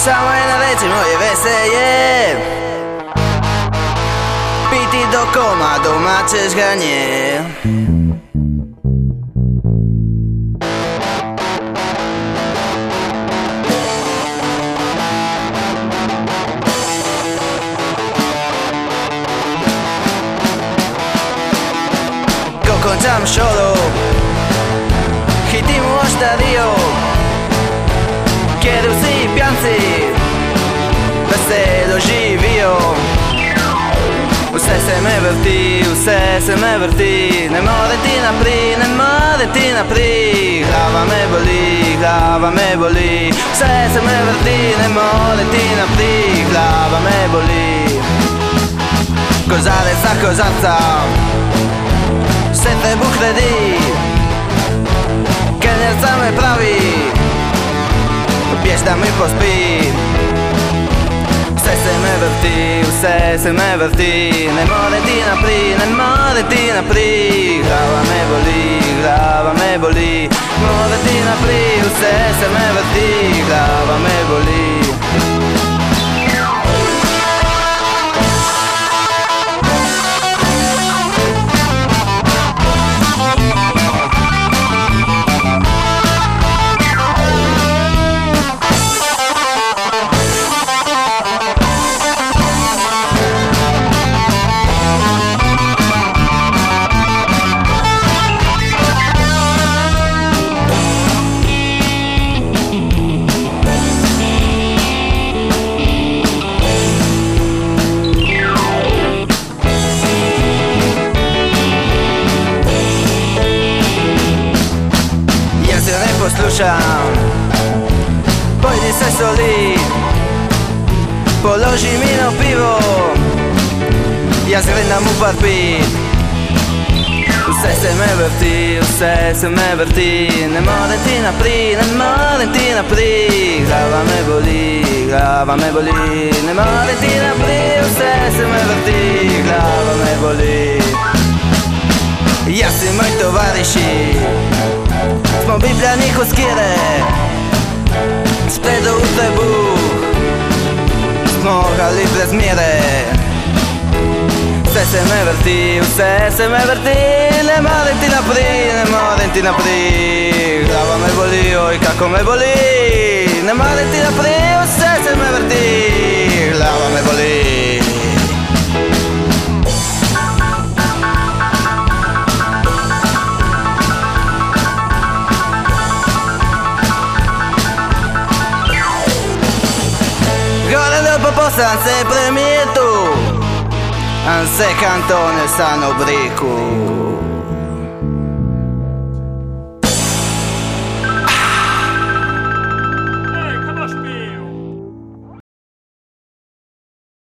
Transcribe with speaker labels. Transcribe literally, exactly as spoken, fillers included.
Speaker 1: Samo jedna reći moje veselje, piti do koma, domaće žganje. Ko končam šolu, hitim u oštario, kjeru si pjanci, da se doživio. Sve se me vrti, sve se me vrti, ne more ti napri, ne more ti napri. Glava me boli, glava me boli, sve se me vrti, ne more ti napri. Glava me boli. Kozarec za kozarca, sve te buhredi, kenjerca me pravi, bješ da mi pospi. Sve se me vrti, sve se me vrti, ne more ti napri, ne more ti napri. Glava me boli, glava me boli, more ti napri, sve se me vrti, glava me boli. Poslušam, pojdi se soli, položi mi na pivo, ja zgledam u par pit. Sve se me vrti, sve se me vrti, ne more ti napri, ne more ti napri. Glava me boli, glava me boli, ne more ti napri, sve se me vrti, glava me boli. Ja si moj tovariši, smo bibljani ko skire, spredo u trebuh, smo gali brez mjere. Sve se me vrti, sve se me vrti, ne moram ti napri, ne moram ti napri. Glava me boli, oj kako me boli, ne moram ti napri, sve se me vrti, glava me boli. Poslan se premijetu, an se cantone sanno bricu.